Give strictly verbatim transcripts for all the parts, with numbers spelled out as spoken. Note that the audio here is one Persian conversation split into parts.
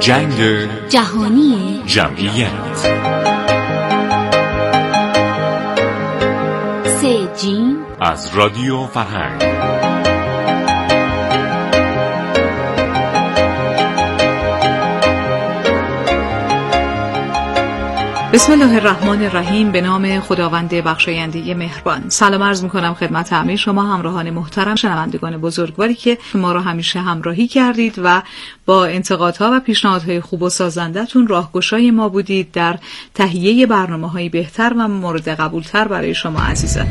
جنگ جهانی جمعیت. سه جیم از رادیو فرهنگ. بسم الله الرحمن الرحیم. به نام خداوند بخشاینده مهربان. سلام عرض میکنم خدمت همه شما همراهان محترم، شنوندگان بزرگواری که ما را همیشه همراهی کردید و با انتقادها و پیشنهادهای خوب و سازنده‌تون راهگشای ما بودید در تهیه برنامه‌های بهتر و مورد قبولتر برای شما عزیزان.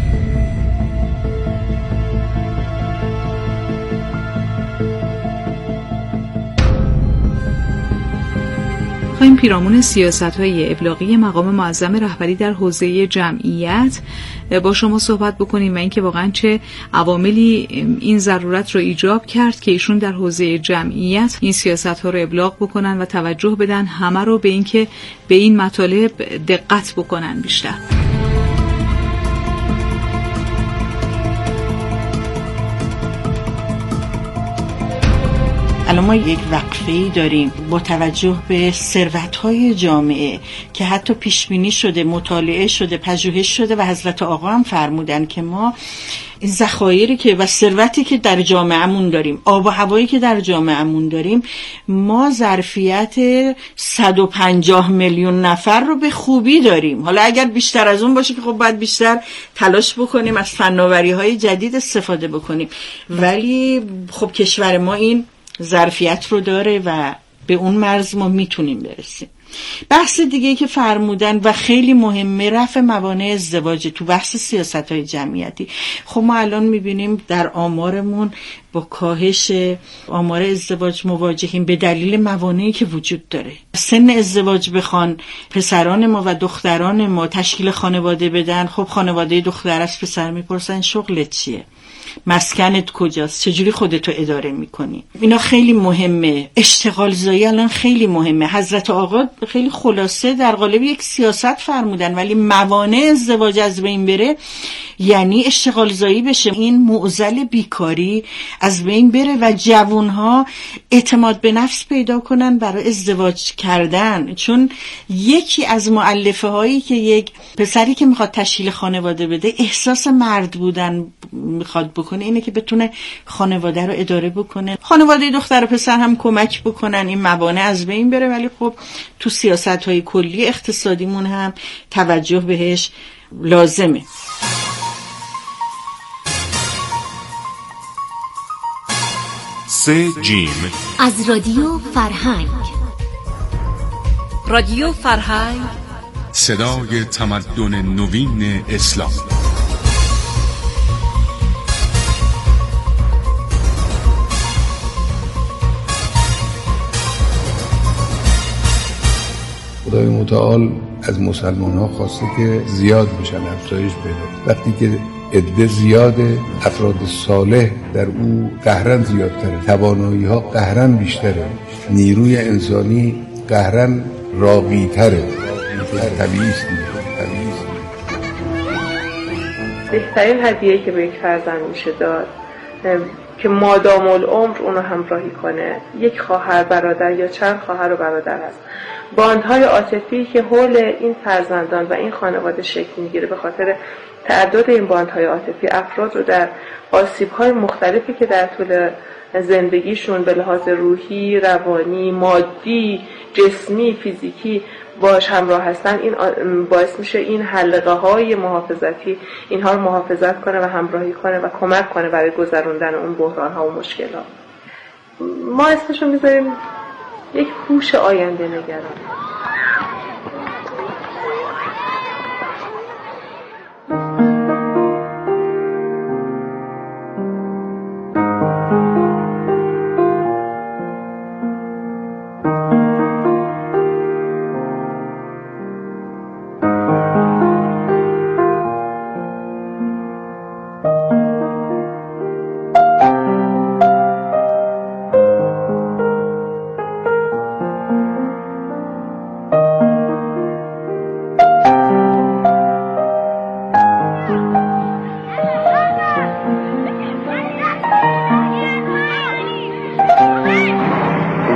خواهیم پیرامون سیاست‌های ابلاغی مقام معظم رهبری در حوزه جمعیت با شما صحبت بکنیم و اینکه واقعا چه عواملی این ضرورت رو ایجاب کرد که ایشون در حوزه جمعیت این سیاست‌ها رو ابلاغ بکنن و توجه بدن همه رو به اینکه به این مطالب دقت بکنن بیشتر. الان ما یک وقفه‌ای داریم با توجه به ثروت‌های جامعه که حتی پیش‌بینی شده، مطالعه شده، پژوهش شده و حضرت آقا هم فرمودن که ما این ذخایری که و ثروتی که در جامعهمون داریم، آب و هوایی که در جامعهمون داریم، ما ظرفیت صد و پنجاه میلیون نفر رو به خوبی داریم. حالا اگر بیشتر از اون باشه که خب باید بیشتر تلاش بکنیم، از فناوری‌های جدید استفاده بکنیم، ولی خب کشور ما این ظرفیت رو داره و به اون مرز ما میتونیم برسیم. بحث دیگه که فرمودن و خیلی مهمه رفع موانع ازدواج تو بحث سیاست‌های جمعیتی. خب ما الان میبینیم در آمارمون با کاهش آمار ازدواج مواجهیم به دلیل موانعی که وجود داره. سن ازدواج بخوان پسران ما و دختران ما تشکیل خانواده بدن، خب خانواده دختر از پسر میپرسن شغلت چیه؟ مسکنت کجاست؟ چجوری خودتو اداره میکنی؟ اینا خیلی مهمه. اشتغال زایی الان خیلی مهمه. حضرت آقا خیلی خلاصه در قالب یک سیاست فرمودن، ولی موانع ازدواج از بین بره یعنی اشتغال زایی بشه، این معضل بیکاری از بین بره و جوانها اعتماد به نفس پیدا کنن برای ازدواج کردن. چون یکی از مؤلفه هایی که یک پسری که میخواد تشکیل خانواده بده احساس مرد بودن میخواد بکنه اینه که بتونه خانواده رو اداره بکنه، خانواده دختر و پسر هم کمک بکنن این موانع از بین بره. ولی خب تو سیاست‌های کلی اقتصادیمون هم توجه بهش لازمه. سه جیم از رادیو فرهنگ. رادیو فرهنگ، صدای تمدن نوین اسلام. خدای متعال از مسلمان ها خواسته که زیاد بشن، افزایش پیدا. وقتی که عده زیاده، افراد صالح در او قهرن زیادتره، توانایی ها قهرن بیشتره، نیروی انسانی قهرن راقی‌تره. طبیعی است. بهترین هدیه‌ای که به یک فرزند میشه داد که مادام العمر اونو همراهی کنه یک خواهر برادر یا چند خواهر و برادر هست. باندهای عاطفی که حول این فرزندان و این خانواده شکل میگیره به خاطر تعدد این باندهای عاطفی افراد رو در آسیب‌های مختلفی که در طول زندگیشون به لحاظ روحی، روانی، مادی، جسمی، فیزیکی باش همراه هستن، این باعث میشه این حلقه های محافظتی اینها رو محافظت کنه و همراهی کنه و کمک کنه برای گذروندن اون بحران ها و مشکل ها. ما اسمشو میذاریم یک هوش آینده نگران.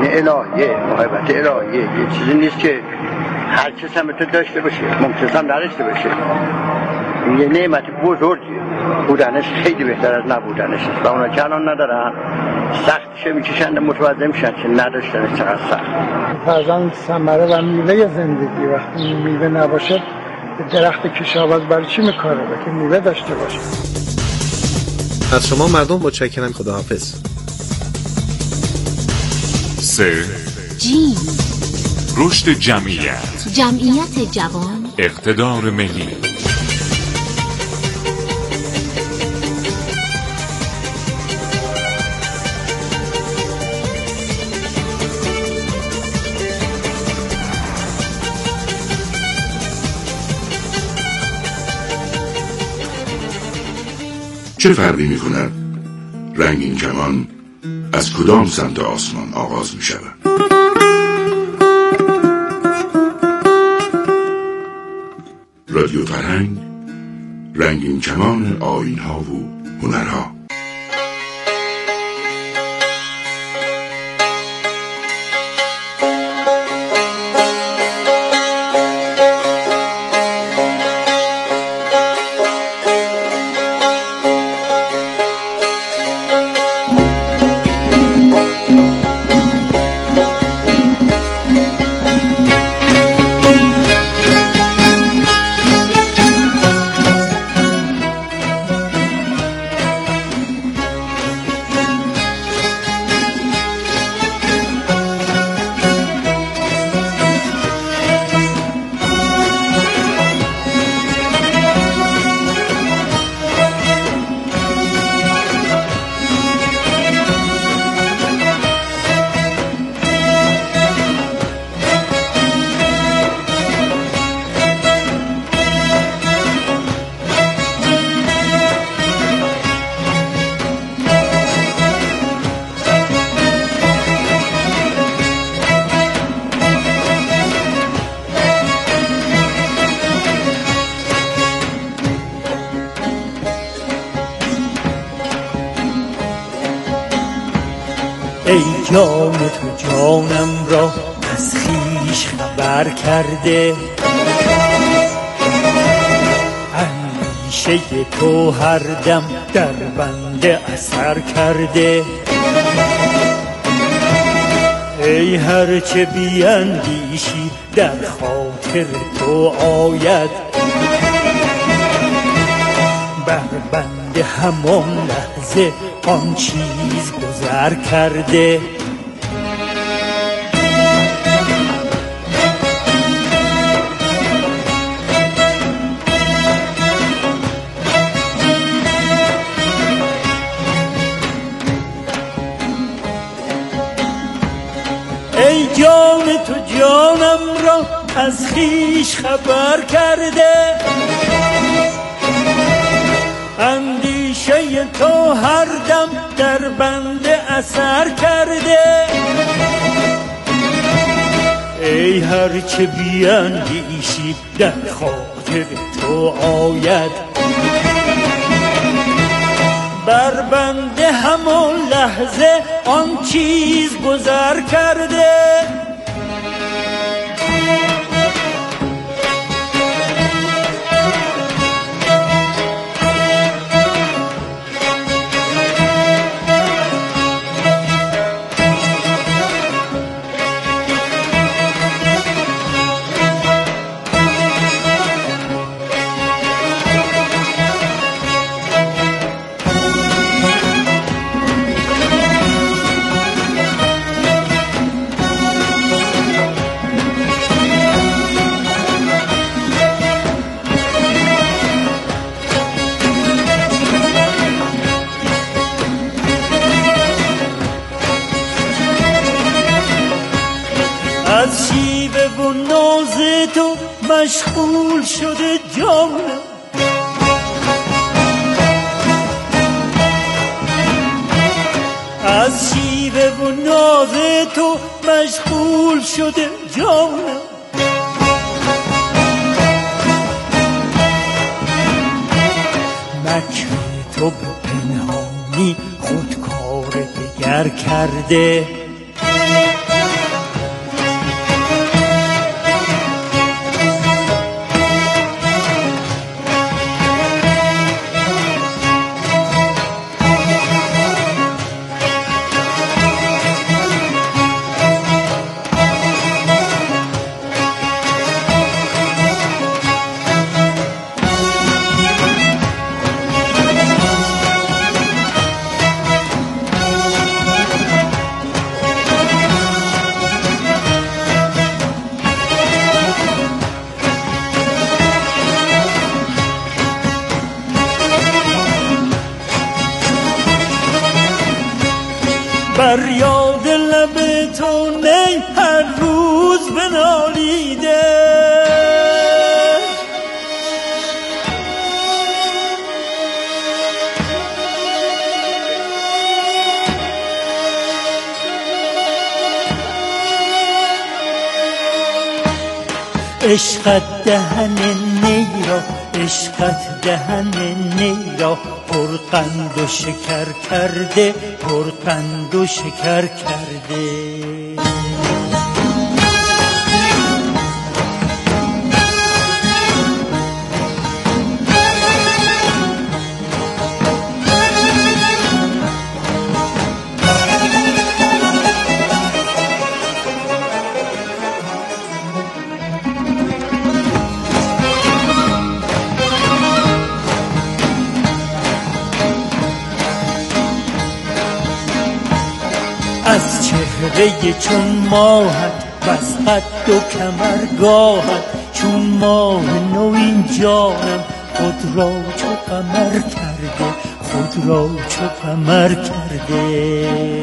الهیه، محبت الهیه، یه چیزی نیست که هر کس هم تو داشته باشه، ممکن هم نداشته باشه. یه نعمت بزرگیه، بودنش خیلی بهتر از نبودنش است و اونا که الان ندارن سختشه میکشن متوجه میشن که نداشتن چقدر سخت. فرزند ثمره و میوه زندگی، وقتی میوه نباشه درخت کشاورز برای چی میکاره؟ که میوه داشته باشه. از شما مردم متشکرم. خداحافظ. سه جیم رشد جمعیت، جمعیت جوان، اقتدار ملی. چه فرقی می کند رنگین کمان از کدام سمت آسمان آغاز می شود؟ رادیو فرهنگ، رنگین کمان آیین ها و هنرها. ای جان تو جانم را از خویش خبر کرده، اندیشه تو هر دم در بنده اثر کرده. ای هر چه بیندیشی در خاطر تو آید، بر بنده همان لحظه آن چیز گذر کرده. ای جان تو جانم را از خویش خبر کرده، اندیشه تو هر دم در بنده اثر کرده. ای هر چه بیندیشی در خاطر تو آید، بر بنده همون لحظه آن چیز گذر کرده. از شیوه و ناز تو مشغول شده جانم، از شیوه و ناز تو مشغول شده جانم. مکر تو به پنهانی خود کار دگر کرده، نی هر روز بنالیده. عشقت دهن نی را، عشقت دهن نی را پرقند و شکر کرده، پرقند و شکر کرده. از چهره چون ماهت وز قد و کمرگاهت، چون ماه نو این جانم خود را چو قمر کرده، خود را چو قمر کرده.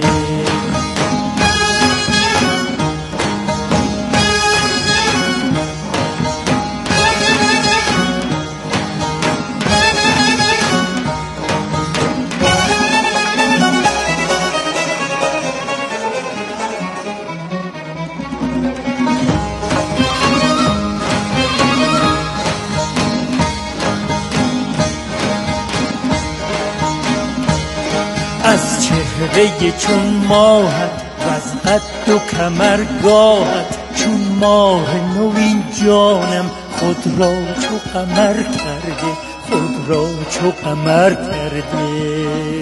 از چهره چون ماهت وز قد و کمرگاهت، چون ماه نو این جانم خود را چو قمر کرده، خود را چو قمر کرده.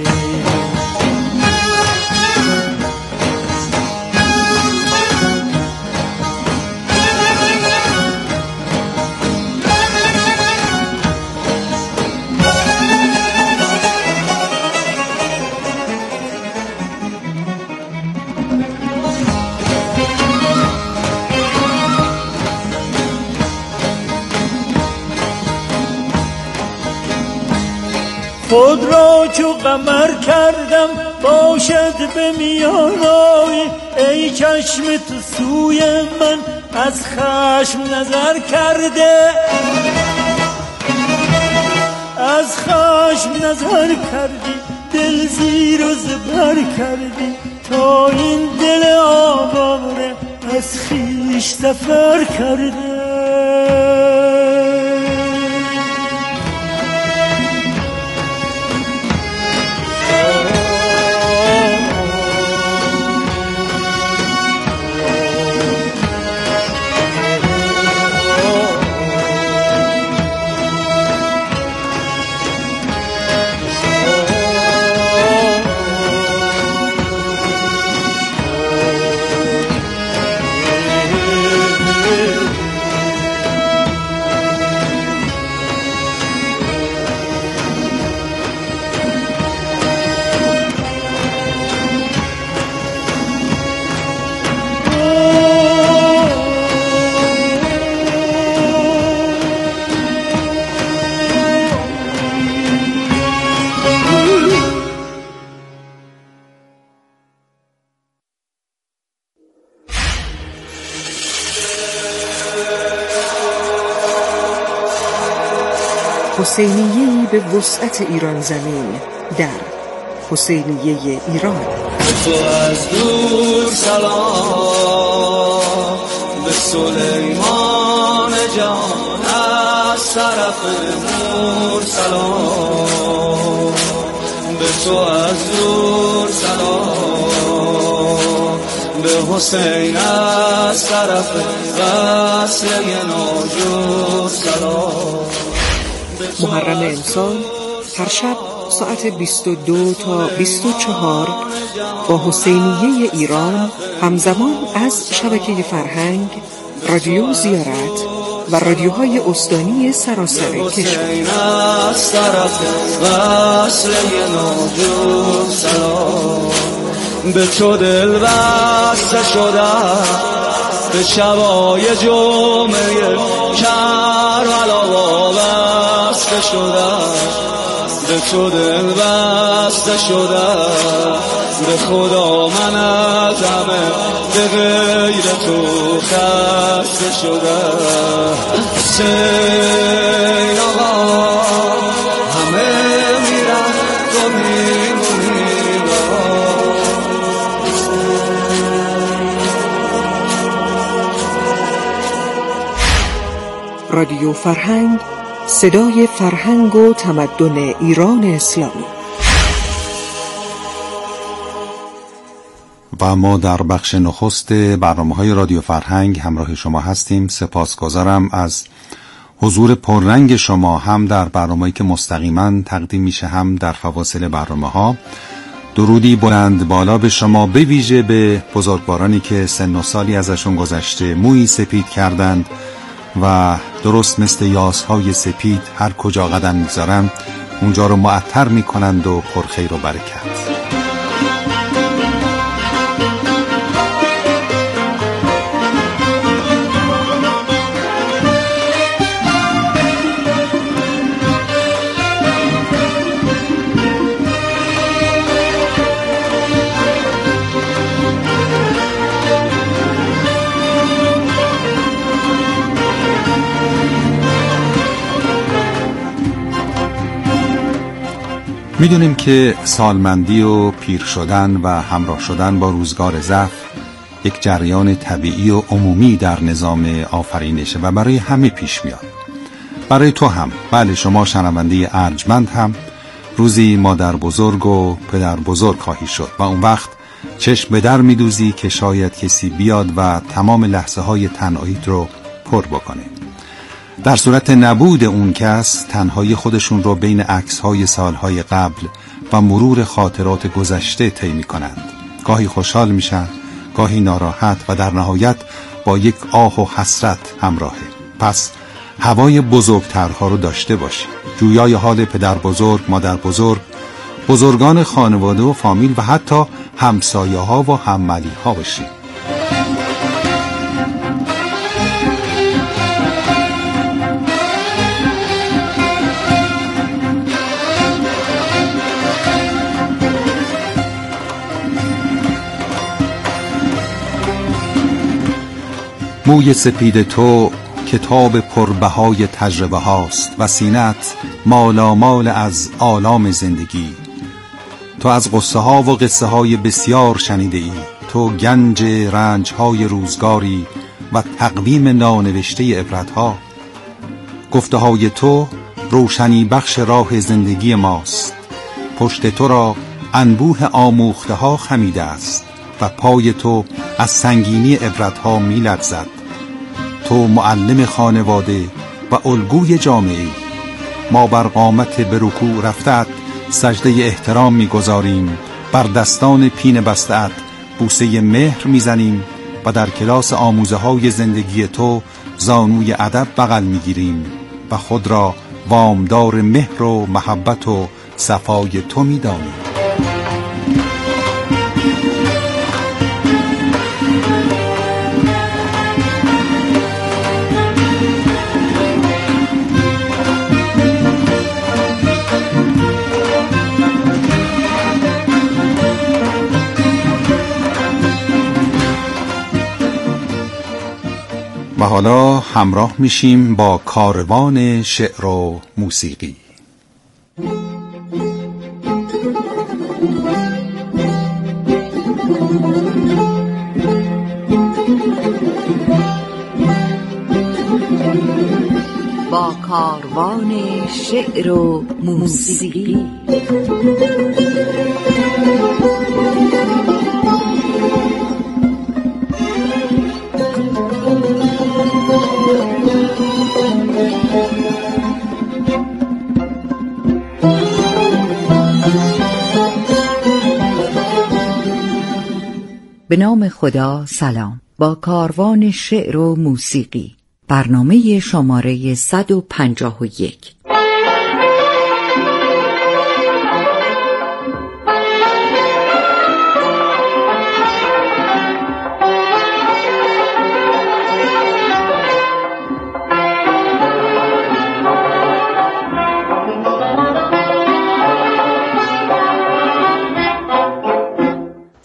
خود را چو قمر کردم باشد به میان آی، ای چشم تو سوی من از خشم نظر کرده، از خشم نظر کردی، دل زیر و زبر کردی، تا این دل آواره از خویش سفر کرده. حسینیه‌ای به وسعت ایران زمین در حسینیه ایران. تو از دور سلام به سلیمان جان، از طرف نور سلام به تو از دور سلام، به حسین از طرف وصله ناجور سلام. محرم امسال هر شب ساعت بیست و دو تا بیست و چهار با حسینیه ایران همزمان از شبکه فرهنگ، رادیو زیارت و رادیوهای استانی سراسر کشور. از طرف وصله ناجور سلام، به تو دل بسته شدم، به شبای جمعه کربلا وابسته شدم، به چو دل بسته شده به خدا من از همه به غیر تو خسته شده حسین آقا همه میرن تو میمونی رادیو فرهنگ، صدای فرهنگ و تمدن ایران اسلامی. و ما در بخش نخست برنامه‌های رادیو فرهنگ همراه شما هستیم. سپاسگزارم از حضور پررنگ شما، هم در برنامه‌ای که مستقیما تقدیم میشه هم در فواصل برنامه‌ها. درودی بلند بالا به شما، به ویژه به بزرگوارانی که سن و سالی ازشون گذشته، مویی سپید کردند و درست مثل یاسهای سپید هر کجا قدم میذارن اونجا رو معطر میکنند و پرخیر و برکت. میدونیم که سالمندی و پیر شدن و همراه شدن با روزگار ضعف یک جریان طبیعی و عمومی در نظام آفرینشه و برای همه پیش میاد. برای تو هم، بله شما شنونده ارجمند هم روزی مادر بزرگ و پدر بزرگ خواهی شد و اون وقت چشم به در میدوزی که شاید کسی بیاد و تمام لحظه های تنهاییت رو پر بکنه. در صورت نبود اون کس، تنهایی خودشون رو بین عکس‌های سالهای قبل و مرور خاطرات گذشته طی می‌کنند. گاهی خوشحال میشن، گاهی ناراحت و در نهایت با یک آه و حسرت همراهه. پس هوای بزرگترها رو داشته باشی. جویای حال پدر بزرگ، مادر بزرگ، بزرگان خانواده و فامیل و حتی همسایه‌ها و همملی‌ها باشی. موی سپید تو کتاب پربهای تجربه هاست و سینت مالامال از آلام زندگی. تو از قصه ها و قصه های بسیار شنیده ای. تو گنج رنج های روزگاری و تقویم نانوشته عبرت ها. گفته های تو روشنی بخش راه زندگی ماست. پشت تو را انبوه آموخته ها خمیده است و پای تو از سنگینی عبرت ها می لغزد. تو معلم خانواده و الگوی جامعه. ما بر قامت به رکوع رفتت سجده احترام می گذاریم، بر دستان پین بستت بوسه مهر می زنیم و در کلاس آموزه های زندگی تو زانوی ادب بغل می گیریم و خود را وامدار مهر و محبت و صفای تو می دانیم. و حالا همراه میشیم با کاروان شعر و موسیقی. با کاروان شعر و موسیقی. به نام خدا. سلام. با کاروان شعر و موسیقی، برنامه شماره صد و پنجاه و یک.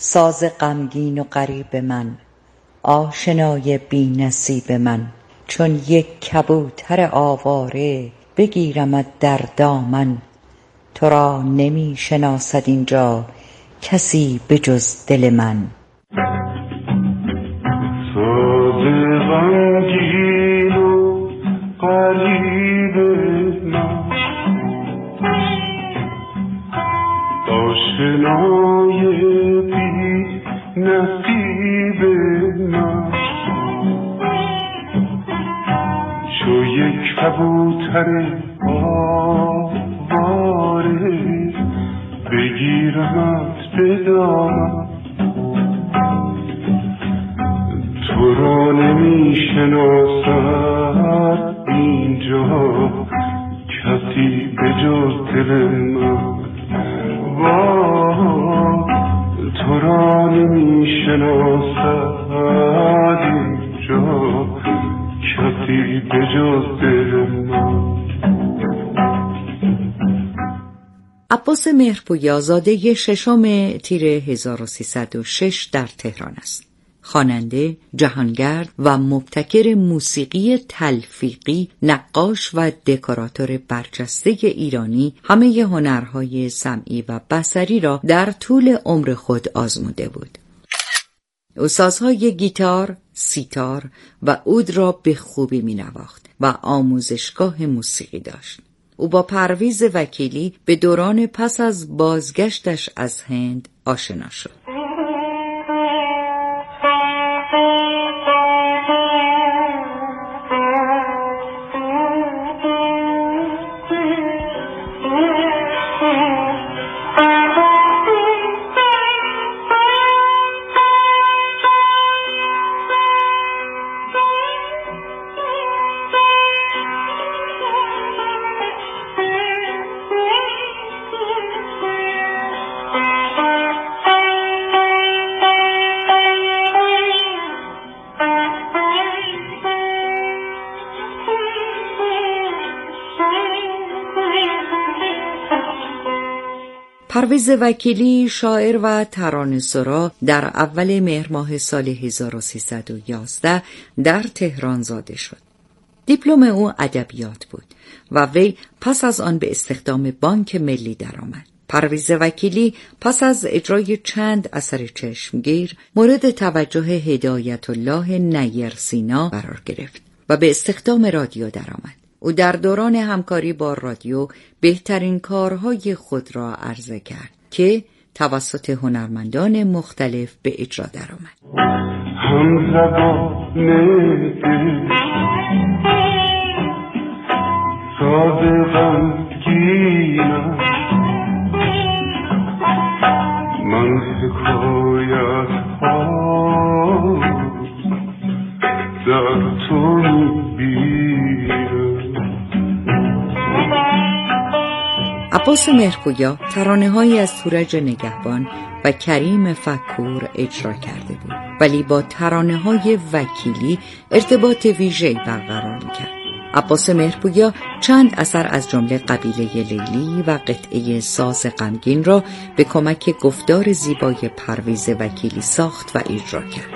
ساز غمگین و غریب من، آشنای بی نصیب من. چون یک کبوتر آواره بگیرمت در دامن. تو را نمی شناسد اینجا کسی بجز دل من. ساز غمگین و غریب من، آشنای بی نصیب من. چو یک کبوتر آواره بگیرمت به دامن. تو را نمی شناسد اینجا کسی به جز دل من. تو را نمی شناسد اینجا کسی به جز دل من. عباس مهرپویا زاده ششم تیر هزار و سیصد و شش در تهران است. خواننده، جهانگرد و مبتکر موسیقی تلفیقی، نقاش و دکوراتور برجسته ایرانی، همه هنرهای سمعی و بصری را در طول عمر خود آزموده بود. او سازهای گیتار، سیتار و عود را به خوبی می نواخت و آموزشگاه موسیقی داشت. او با پرویز وکیلی به دوران پس از بازگشتش از هند آشنا شد. پرویز وکیلی شاعر و ترانه‌سرا در اول مهر ماه سال هزار و سیصد و یازده در تهران زاده شد. دیپلم او ادبیات بود و وی پس از آن به استخدام بانک ملی درآمد. پرویز وکیلی پس از اجرای چند اثر چشمگیر مورد توجه هدایت الله نیرسینا قرار گرفت و به استخدام رادیو درآمد. او در دوران همکاری با رادیو بهترین کارهای خود را عرضه کرد که توسط هنرمندان مختلف به اجرا درآمد. هم زبانه ساز غمگینم، من حکایت ها در تو میبینم. عباس مهرپویا ترانه‌هایی از تورج نگهبان و کریم فکور اجرا کرده بود، ولی با ترانه‌های وکیلی ارتباط ویژه‌ای برقرار می‌کرد. عباس مهرپویا چند اثر از جمله قبیله لیلی و قطعه ساز غمگین را به کمک گفتار زیبای پرویز وکیلی ساخت و اجرا کرد.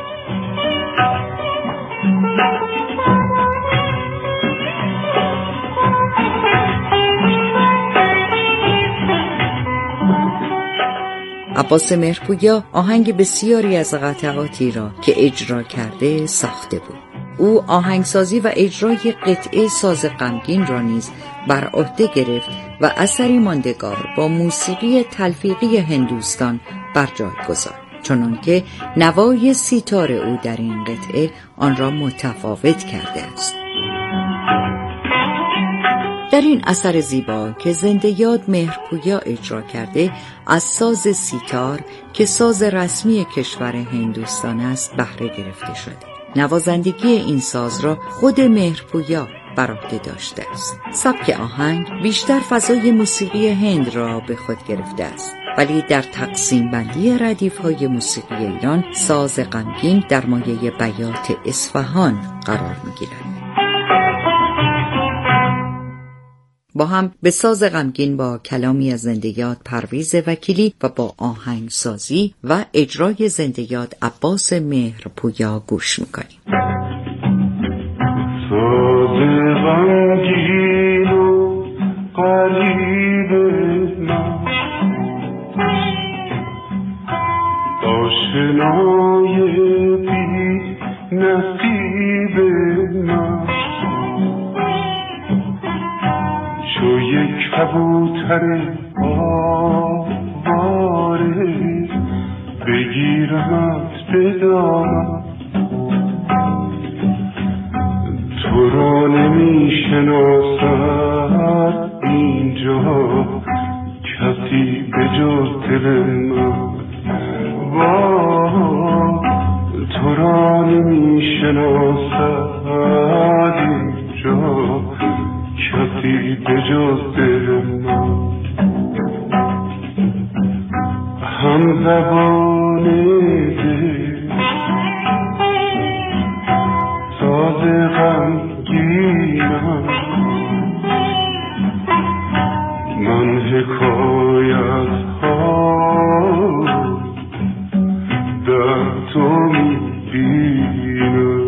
عباس مهرپویا آهنگ بسیاری از قطعاتی را که اجرا کرده ساخته بود. او آهنگسازی و اجرای قطعه ساز غمگین را نیز بر عهده گرفت و اثری ماندگار با موسیقی تلفیقی هندوستان بر جای گذاشت، چنانکه نوای سیتار او در این قطعه آن را متفاوت کرده است. در این اثر زیبا که زنده یاد مهرپویا اجرا کرده، از ساز سیتار که ساز رسمی کشور هندوستان است بهره گرفته شده. نوازندگی این ساز را خود مهرپویا بر عهده داشته است. سبک آهنگ بیشتر فضای موسیقی هند را به خود گرفته است، ولی در تقسیم بندی ردیف‌های موسیقی ایران ساز غمگین در مایه بیات اصفهان قرار می‌گیرد. با هم به ساز غمگین با کلامی از زنده یاد پرویز وکیلی و با آهنگسازی و اجرای زنده یاد عباس مهرپویا گوش میکنیم. ساز غمگین و غریب من، آشنای بی نصیب من، چو یک کبوتر آواره بگیرمت به دامن، تو را نمی شناسد اینجا کسی به جز دل من، تو را نمی شناسد اینجا کسی به جز دل من، هم زبان دل ساز غمگینم، من حکایت ها در تو میبینم.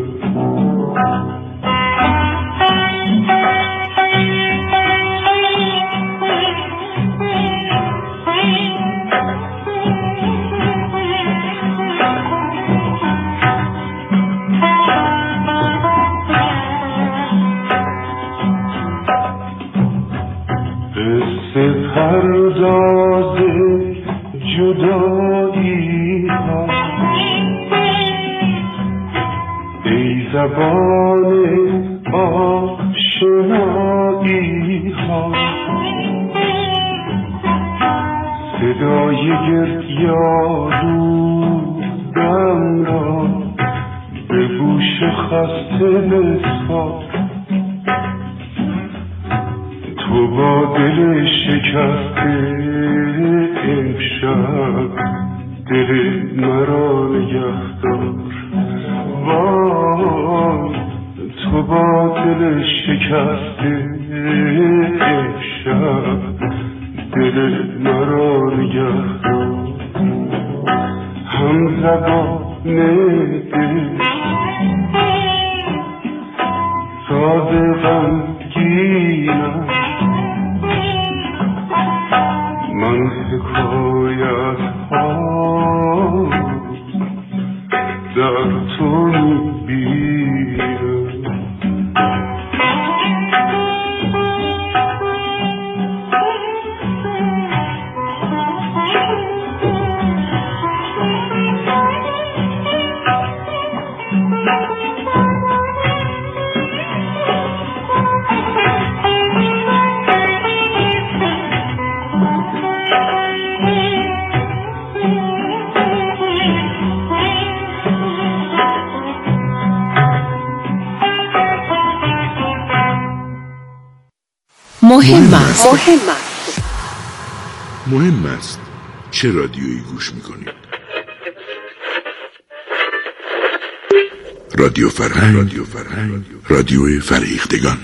پرداز جدایی ها ای زبان آشنایی ها، صدای گریانم را به گوش خسته بسپار، تو با دل شکسته امشب دل مرا نگهدار، وای تو با دل شکسته امشب دل مرا نگهدار، هم زبان دل ساز غمگینم، من حکایت ها در تو میبینم. مهم است. مهم است. مهم است چه رادیویی گوش میکنید؟ رادیو فرهنگ، رادیو فرهنگ، رادیو فرهیختگان.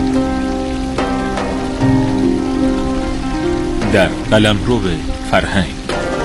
در قلمرو فرهنگ